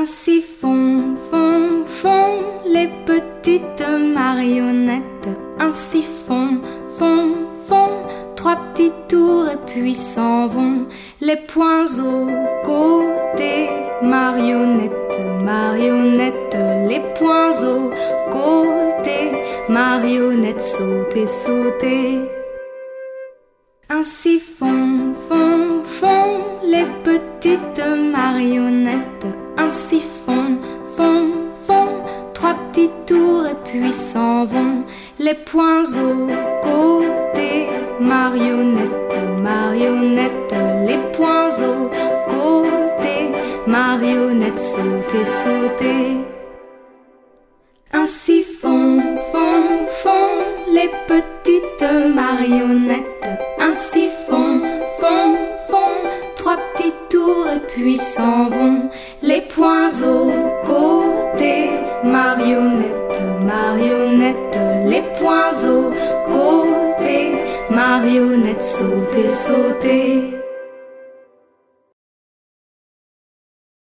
Ainsi font, font, font les petites marionnettes. Ainsi font, font, font trois petits tours et puis s'en vont. Les poings au côté, marionnettes, marionnettes. Les poings au côté, marionnettes, sautez, sautez. Ainsi font, font, font les petites marionnettes. Ainsi font, font, font trois petits tours et puis s'en vont. Les poings au côté, marionnettes, marionnettes. Les poings au côté, marionnettes, sautez, sautez. Ainsi font, font, font les petites marionnettes. Ainsi font, font, font trois petits tours et puis s'en vont. Les poings au côté, marionnettes, marionnettes. Les poings au côté, marionnettes, sautez, sautez.